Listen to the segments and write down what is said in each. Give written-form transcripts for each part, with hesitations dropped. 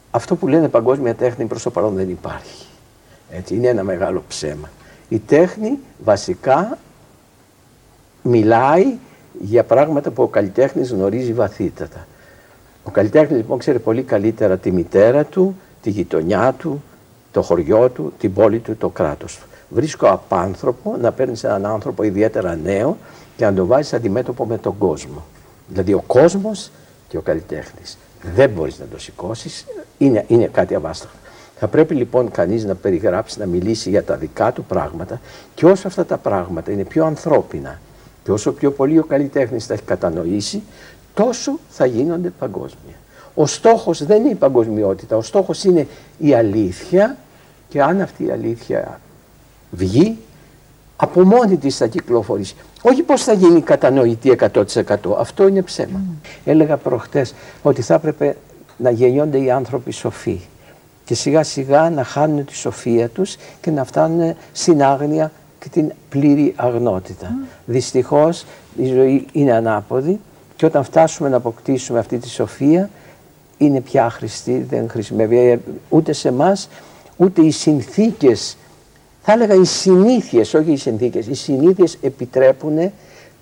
αυτό που λένε παγκόσμια τέχνη προς το παρόν δεν υπάρχει. Έτσι, είναι ένα μεγάλο ψέμα. Η τέχνη βασικά μιλάει για πράγματα που ο καλλιτέχνης γνωρίζει βαθύτατα. Ο καλλιτέχνης λοιπόν ξέρει πολύ καλύτερα τη μητέρα του, τη γειτονιά του, το χωριό του, την πόλη του, το κράτος του. Βρίσκω απάνθρωπο να παίρνεις έναν άνθρωπο ιδιαίτερα νέο και να τον βάζεις αντιμέτωπο με τον κόσμο. Δηλαδή ο κόσμος και ο καλλιτέχνης. Δεν μπορείς να το σηκώσεις, είναι κάτι αβάσταχτο. Θα πρέπει λοιπόν κανείς να περιγράψει, να μιλήσει για τα δικά του πράγματα και όσο αυτά τα πράγματα είναι πιο ανθρώπινα και όσο πιο πολύ ο καλλιτέχνης τα έχει κατανοήσει, τόσο θα γίνονται παγκόσμια. Ο στόχος δεν είναι η παγκοσμιότητα, ο στόχος είναι η αλήθεια και αν αυτή η αλήθεια βγει, από μόνη της θα κυκλοφορήσει. Όχι πως θα γίνει κατανοητή 100%, αυτό είναι ψέμα. Έλεγα προχτές ότι θα έπρεπε να γεννιόνται οι άνθρωποι σοφοί και σιγά σιγά να χάνουν τη σοφία τους και να φτάνουν στην άγνοια και την πλήρη αγνότητα. Δυστυχώς η ζωή είναι ανάποδη και όταν φτάσουμε να αποκτήσουμε αυτή τη σοφία είναι πια άχρηστη, δεν χρησιμεύει ούτε σε εμάς, ούτε οι συνθήκες. Θα έλεγα οι συνήθειες, όχι οι συνθήκες, οι συνήθειες επιτρέπουν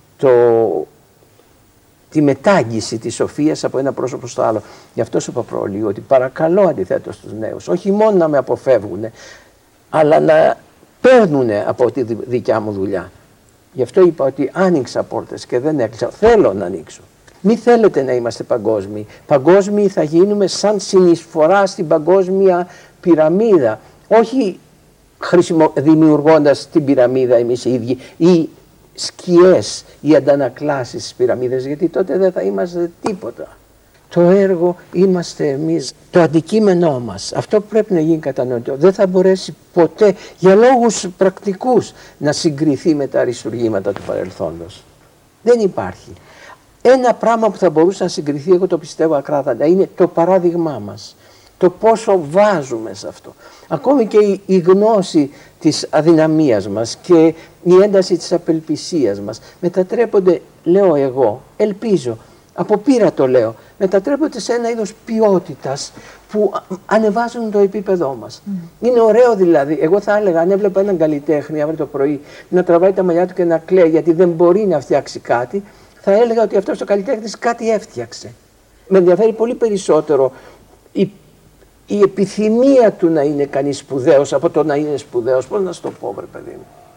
τη μετάγγιση της σοφίας από ένα πρόσωπο στο άλλο. Γι' αυτό σου είπα προλίγο ότι παρακαλώ αντιθέτως τους νέους, όχι μόνο να με αποφεύγουν, αλλά να παίρνουν από τη δικιά μου δουλειά. Γι' αυτό είπα ότι άνοιξα πόρτες και δεν έκλεισα. Θέλω να ανοίξω. Μη θέλετε να είμαστε παγκόσμιοι. Παγκόσμιοι θα γίνουμε σαν συνεισφορά στην παγκόσμια πυραμίδα. Όχι δημιουργώντας την πυραμίδα εμείς οι ίδιοι ή σκιές ή αντανακλάσεις στις πυραμίδες, γιατί τότε δεν θα είμαστε τίποτα. Το έργο είμαστε εμείς, το αντικείμενό μας. Αυτό πρέπει να γίνει κατανοητό. Δεν θα μπορέσει ποτέ για λόγους πρακτικούς να συγκριθεί με τα αριστουργήματα του παρελθόντος. Δεν υπάρχει. Ένα πράγμα που θα μπορούσε να συγκριθεί, εγώ το πιστεύω ακράδαντα, είναι το παράδειγμά μας. Το πόσο βάζουμε σε αυτό. Ακόμη και η γνώση της αδυναμίας μας και η ένταση της απελπισίας μας μετατρέπονται, λέω εγώ, ελπίζω, από πείρα το λέω, μετατρέπονται σε ένα είδος ποιότητας που ανεβάζουν το επίπεδό μας. Είναι ωραίο δηλαδή, εγώ θα έλεγα, αν έβλεπα έναν καλλιτέχνη αύριο το πρωί να τραβάει τα μαλλιά του και να κλαίει γιατί δεν μπορεί να φτιάξει κάτι, θα έλεγα ότι αυτός ο καλλιτέχνης κάτι έφτιαξε. Με ενδιαφέρει πολύ περισσότερο η επιθυμία του να είναι κανείς σπουδαίος από το να είναι σπουδαίος. Πώς να σου το πω, βρε παιδί μου.